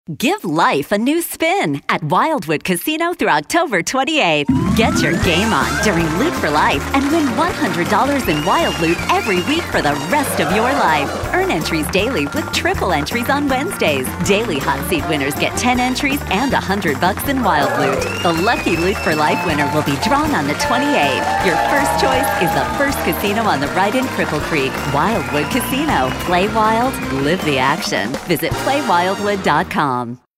Give life a new spin at Wildwood Casino through October 28th. Get your game on during Loot for Life and win $100 in Wild Loot every week for the rest of your life. Earn entries daily with triple entries on Wednesdays. Daily hot seat winners get 10 entries and $100 in Wild Loot. The lucky Loot for Life winner will be drawn on the 28th. Your first choice is the first casino on the right in Cripple Creek. Wildwood Casino. Play wild, live the action. Visit playwildwood.com.